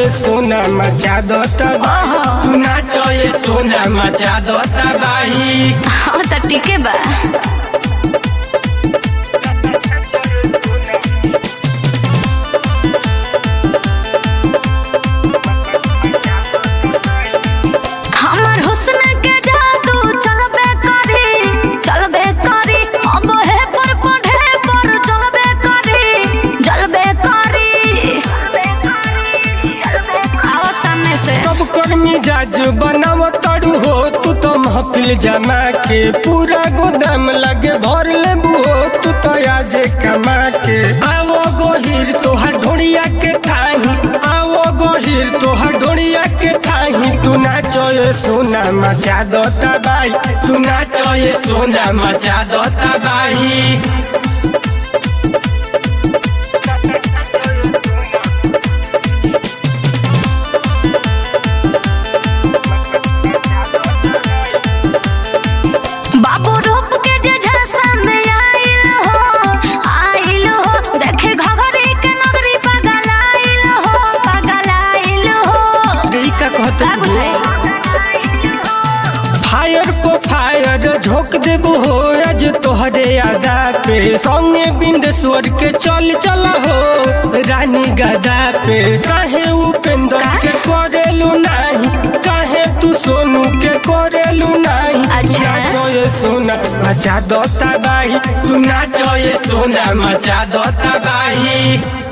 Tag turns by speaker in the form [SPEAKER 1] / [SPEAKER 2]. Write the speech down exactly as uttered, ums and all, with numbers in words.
[SPEAKER 1] ये सोना मचा दो तबाही, तू नाचो ये सोना मचा दो तबाही।
[SPEAKER 2] हाँ तो ठीक है बा। हमर हुस्न के जादू चलबे करी चलबे करी अब है पर पढ़े पर चलबे करी जलबे करी आओ सामने से।
[SPEAKER 1] सब कर्मी जाज बनाव तड़ू हो, तू तो महफिल जमा के पूरा गोदाम लगे भर लेबू हो, तू तो आज कमा के। आओ गोहिर तोहर ढोड़िया के थाही, आओ गोहिर तोहर ढोड़िया के थाही, तू नाचो ये सोना मचा दो तबाही, तू नाचो ये सोना मचा दो तबाही।
[SPEAKER 2] बाबू रूप के जे झांसा में आइल हो आइल हो, देखे घघरी के नगरी पागल आइल हो पागल आइल हो।
[SPEAKER 1] रे का कहत
[SPEAKER 2] का बुझाई
[SPEAKER 1] फायर को फायर झोंक देबो हो आज तोहरे आदा पे, संगे बिंदेश्वर के चल चला हो रानी गदा पे। काहे उपेंद्र के करेलू नाही, काहे तू सोनू के करेलू नाही।
[SPEAKER 2] अच्छा।
[SPEAKER 1] नाचो ये सोना मचा दो तबाही, तू नाचो ये सोना मचा दो तबाही।